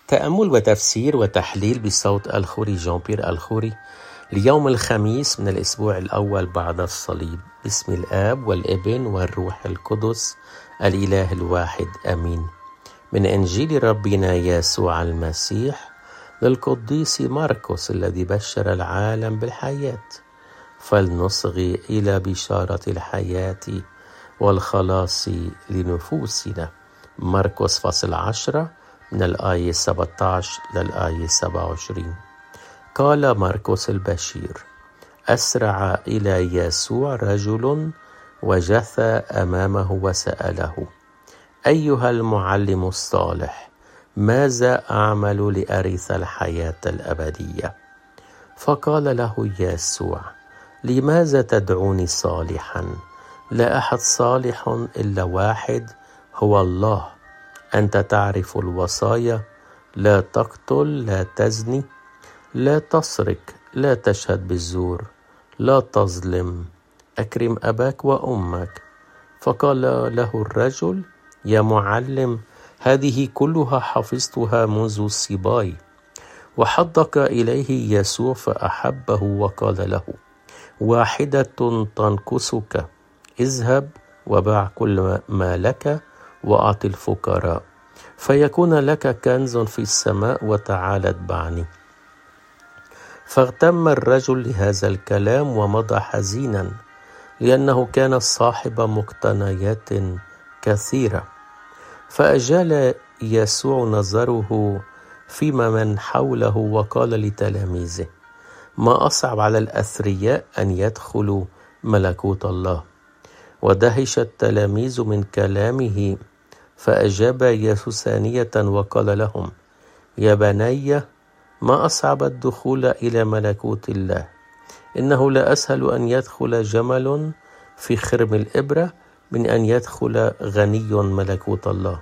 تأمل وتفسير وتحليل بصوت الخوري جان بيير الخوري ليوم الخميس من الأسبوع الأول بعد الصليب. باسم الآب والابن والروح القدس الإله الواحد آمين. من إنجيل ربنا يسوع المسيح للقديس مرقس الذي بشر العالم بالحياة. فلنصغي إلى بشارة الحياة والخلاص لنفوسنا. مرقس فصل 10 من الآية 17 للآية 27. قال مرقس البشير: أسرع إلى يسوع رجل وجث أمامه وسأله: أيها المعلم الصالح، ماذا أعمل لأرث الحياة الأبدية؟ فقال له يسوع: لماذا تدعوني صالحا؟ لا أحد صالح إلا واحد، هو الله. أنت تعرف الوصايا: لا تقتل، لا تزني، لا تسرق، لا تشهد بالزور، لا تظلم، أكرم أباك وأمك. فقال له الرجل: يا معلم، هذه كلها حفظتها منذ صباي. وحدق إليه يسوع فأحبه وقال له: واحدة تنقصك، اذهب وباع كل ما لك وأعط الفقراء، فيكون لك كنز في السماء، وتعال اتبعني. فاغتم الرجل لهذا الكلام ومضى حزينا، لأنه كان صاحب مقتنيات كثيرة. فأجال يسوع نظره فيما من حوله وقال لتلاميذه: ما أصعب على الأثرياء أن يدخلوا ملكوت الله. ودهش التلاميذ من كلامه. فأجاب يسوع ثانية وقال لهم: يا بني، ما أصعب الدخول إلى ملكوت الله. إنه لا أسهل أن يدخل جمل في خرم الإبرة من أن يدخل غني ملكوت الله.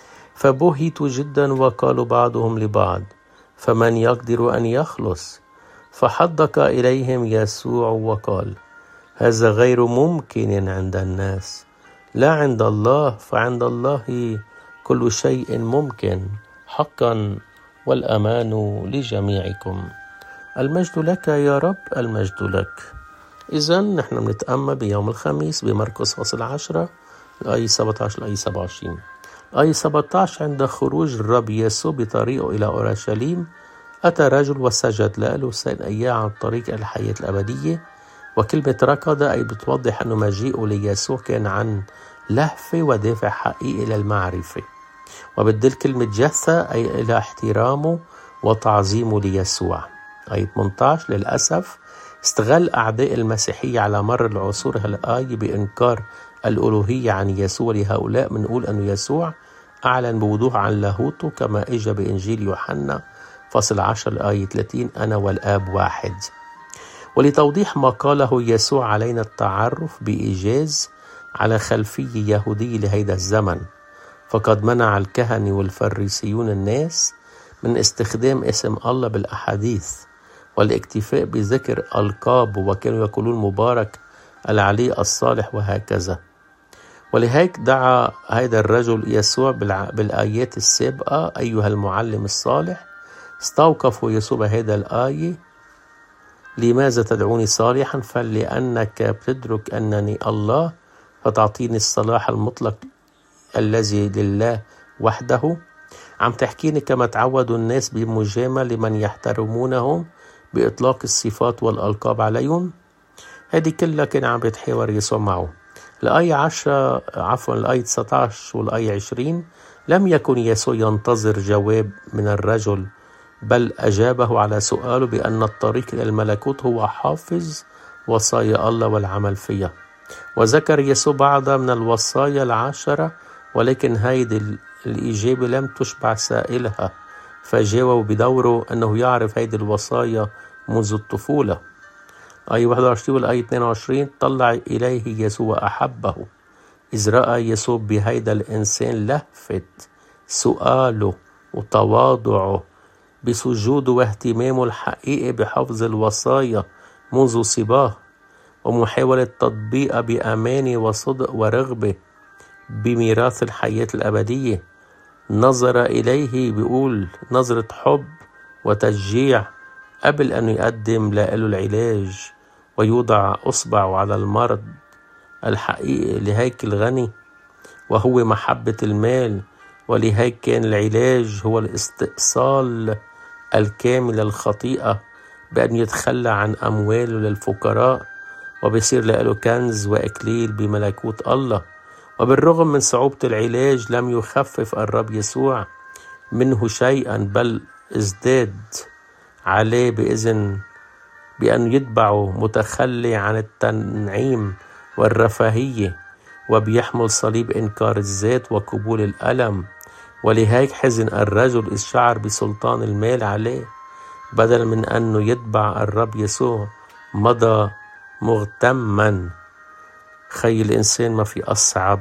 فبهتوا جدا وقالوا بعضهم لبعض: فمن يقدر أن يخلص؟ فحدق إليهم يسوع وقال: هذا غير ممكن عند الناس، لا عند الله، فعند الله كل شيء ممكن. حقا والأمان لجميعكم. المجد لك يا رب، المجد لك. إذن نحن بنتأمل بيوم الخميس بمرقس فصل 10 الآية 17 الآية 27. آية 17: عند خروج الرب يسوع بطريقه إلى أورشليم أتى رجل وسجد له سأل إياه عن طريق الحياة الأبدية. وكلمة ركض أي بتوضح أنه مجيئه ليسوع كان عن لهفة ودافع حقيقي للمعرفة. وبدل كلمة جثة أي إلى احترامه وتعظيمه ليسوع. آية 18: للأسف استغل أعداء المسيحية على مر العصور هالآية بإنكار الألوهية عن يسوع. لهؤلاء بنقول أن يسوع أعلن بوضوح عن لاهوته كما إجا بإنجيل يوحنا فصل 10 الآية 30: أنا والآب واحد. ولتوضيح ما قاله يسوع علينا التعرف بإيجاز على خلفية يهودية لهيدا الزمن. فقد منع الكهنة والفريسيون الناس من استخدام اسم الله بالأحاديث والاكتفاء بذكر ألقاب، وكانوا يقولون مبارك العلي الصالح وهكذا. ولهيك دعا هذا الرجل يسوع بالآيات السابقة: أيها المعلم الصالح. استوقفوا يسوع بهذا الآية: لماذا تدعوني صالحا؟ فلأنك بتدرك أنني الله، فتعطيني الصلاح المطلق الذي لله وحده. عم تحكيني كما تعودوا الناس بمجاملة لمن يحترمونهم بإطلاق الصفات والألقاب عليهم. هذه كلها كان عم بيتحاور يسوع معه. الآية 19 والآية 20: لم يكن يسوع ينتظر جواب من الرجل، بل أجابه على سؤاله بأن الطريق إلى الملكوت هو حافظ وصايا الله والعمل فيها. وذكر يسوع بعض من الوصايا 10، ولكن هيدي الإجابة لم تشبع سائلها، فجاوب بدوره أنه يعرف هيدي الوصايا منذ الطفولة. آية 21 والآية 22: طلع إليه يسوع وأحبه، إذ رأى يسوع بهيدا الإنسان لهفة سؤاله وتواضعه بسجوده واهتمامه الحقيقي بحفظ الوصايا منذ صباه، ومحاولة تطبيقها بأمانة وصدق ورغبة بميراث الحياة الأبدية. نظر إليه بيقول نظرة حب وتشجيع قبل أن يقدم له العلاج ويوضع أصبعه على المرض الحقيقي لهيك الغني وهو محبة المال. ولهيك كان العلاج هو الاستئصال الكامل للخطيئة بأن يتخلى عن أمواله للفقراء وبيصير له كنز وإكليل بملكوت الله. وبالرغم من صعوبة العلاج لم يخفف الرب يسوع منه شيئا، بل ازداد عليه بأن يتبعه متخلي عن التنعيم والرفاهية وبيحمل صليب إنكار الذات وقبول الألم. ولهيك حزن الرجل إذ شعر بسلطان المال عليه، بدل من أنه يتبع الرب يسوع مضى مغتما. خي الإنسان ما في أصعب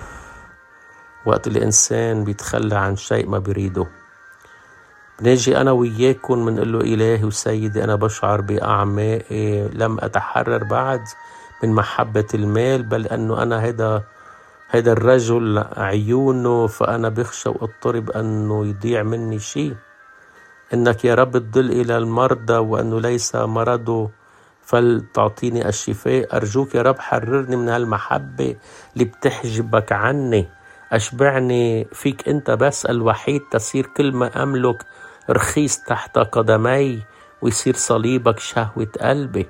وقت الإنسان بيتخلى عن شيء ما بيريده. بنيجي أنا وياكم منقول له إلهي وسيدي أنا بشعر بأعمائي لم أتحرر بعد من محبة المال، بل أنه أنا هيدا الرجل عيونه، فأنا بخشى واضطرب أنه يضيع مني شيء. إنك يا رب تدل إلى المرضى وأنه ليس مرضه فلتعطيني الشفاء. أرجوك يا رب حررني من هالمحبة اللي بتحجبك عني. أشبعني فيك أنت بس الوحيد، تصير كل ما أملك رخيص تحت قدمي ويصير صليبك شهوة قلبي.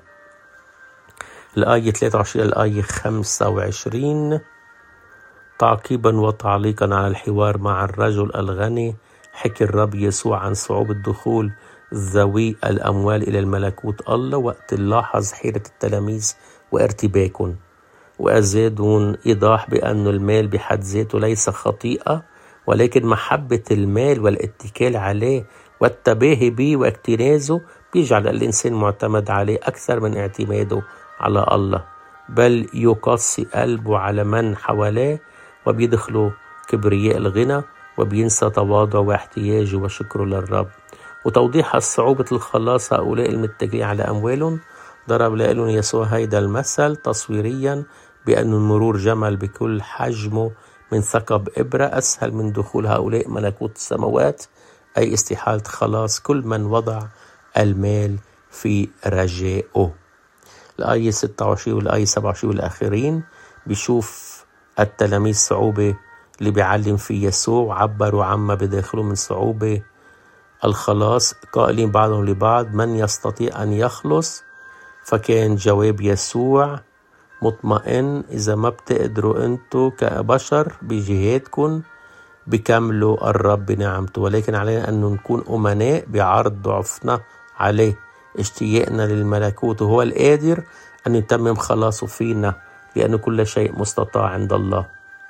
الآية 23 الآية 25 تعقيبا وتعليقا على الحوار مع الرجل الغني، حكي الرب يسوع عن صعوبة دخول ذوي الأموال إلى الملكوت الله وقت لاحظ حيرة التلاميذ وارتباكهم، وأزادون إيضاح بأن المال بحد ذاته ليس خطيئة، ولكن محبة المال والاتكال عليه والتباهي به واكتنازه بيجعل الإنسان معتمد عليه أكثر من اعتماده على الله، بل يقصي قلبه على من حواليه وبيدخله كبرياء الغنى وبينسى تواضعه واحتياجه وشكره للرب. وتوضيح الصعوبة الخلاص هؤلاء المتكلين على أموالهم، ضرب لهم يسوع هيدا المثل تصويريا بأن المرور جمل بكل حجمه من ثقب إبرة أسهل من دخول هؤلاء ملكوت السماوات، أي استحالة خلاص كل من وضع المال في رجائه. الآية 26 والآية 27 والآخرين بيشوف التلاميذ صعوبة اللي بيعلم في يسوع، عبروا عما بداخله من صعوبة الخلاص قائلين بعضهم لبعض من يستطيع أن يخلص؟ فكان جواب يسوع مطمئن، إذا ما بتقدروا أنتوا كبشر بجهادكم بكملوا الرب بنعمته، ولكن علينا أن نكون أمناء بعرض ضعفنا عليه، اشتياقنا للملكوت، وهو القادر أن يتمم خلاصه فينا لأن كل شيء مستطاع عند الله.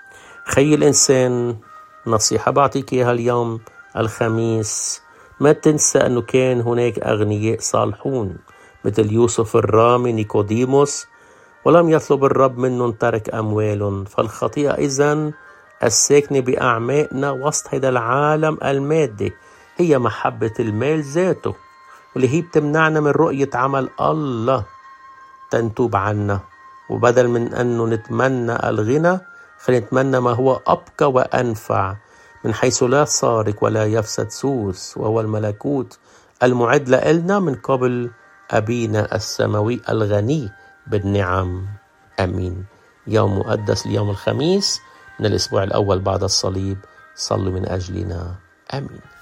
خي الإنسان نصيحة بعطيك إياها اليوم الخميس، ما تنسى أنه كان هناك أغنياء صالحون مثل يوسف الرامي نيكوديموس ولم يطلب الرب منهم ترك أموالهم. فالخطيئة إذن الساكنة بأعمائنا وسط هذا العالم المادي هي محبة المال ذاته، واللي هي بتمنعنا من رؤية عمل الله تنتوب عنا. وبدل من أنه نتمنى الغنى خلينا نتمنى ما هو أبقى وأنفع، من حيث لا سارق ولا يفسد سوس، وهو الملكوت المعد لنا من قبل أبينا السماوي الغني بالنعم. أمين. يوم مقدس اليوم الخميس من الأسبوع الأول بعد الصليب، صلوا من أجلنا. آمين.